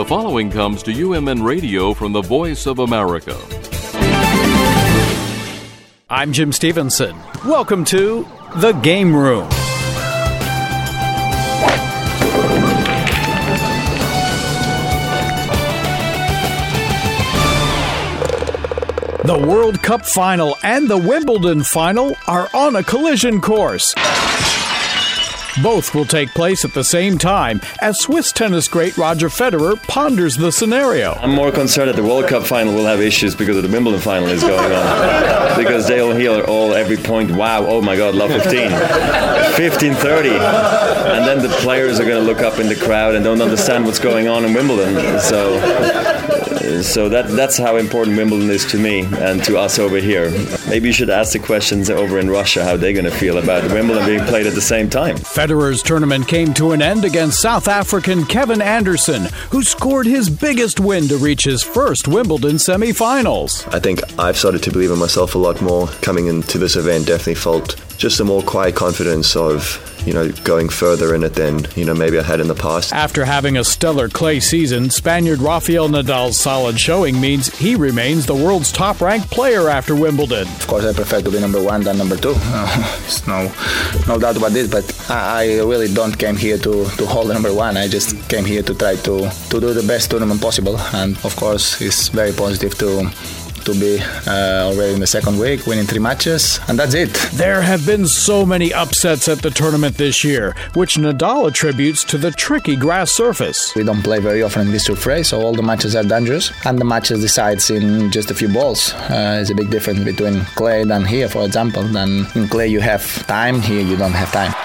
The following comes to UMN Radio from the Voice of America. I'm Jim Stevenson. Welcome to The Game Room. The World Cup final and the Wimbledon final are on a collision course. Both will take place at the same time as Swiss tennis great Roger Federer ponders the scenario. I'm more concerned that the World Cup final will have issues because of the Wimbledon final is going on. Because they'll hear all every point, wow, oh my God, love 15. 15-30. And then the players are going to look up in the crowd and don't understand what's going on in Wimbledon. So that's how important Wimbledon is to me and to us over here. Maybe you should ask the questions over in Russia how they're going to feel about Wimbledon being played at the same time. Federer's tournament came to an end against South African Kevin Anderson, who scored his biggest win to reach his first Wimbledon semifinals. I think I've started to believe in myself a lot more coming into this event. Definitely felt just a more quiet confidence of, going further in it than, maybe I had in the past. After having a stellar clay season, Spaniard Rafael Nadal's solid showing means he remains the world's top-ranked player after Wimbledon. Of course, I prefer to be number one than number two. There's no doubt about this, but I really don't came here to hold number one. I just came here to try to do the best tournament possible. And, of course, it's very positive to be already in the second week, winning 3 matches, and that's it. There have been so many upsets at the tournament this year, which Nadal attributes to the tricky grass surface. We don't play very often in this surface, so all the matches are dangerous, and the matches decides in just a few balls. There's a big difference between clay than here, for example. Then in clay you have time, here you don't have time.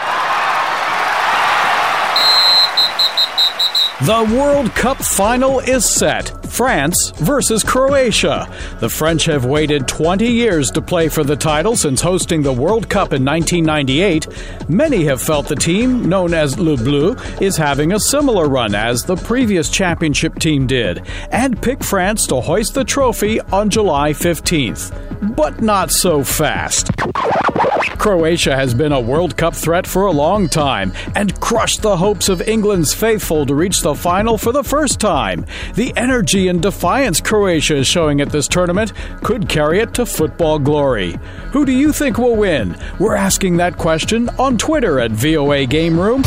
The World Cup final is set. France versus Croatia. The French have waited 20 years to play for the title since hosting the World Cup in 1998. Many have felt the team, known as Le Bleu, is having a similar run as the previous championship team did, and pick France to hoist the trophy on July 15th. But not so fast. Croatia has been a World Cup threat for a long time and crushed the hopes of England's faithful to reach the final for the first time. The energy and defiance Croatia is showing at this tournament could carry it to football glory. Who do you think will win? We're asking that question on Twitter at VOA Game Room.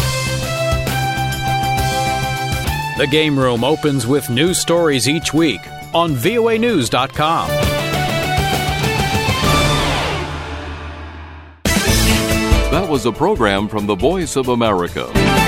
The Game Room opens with news stories each week on voanews.com. That was a program from the Voice of America.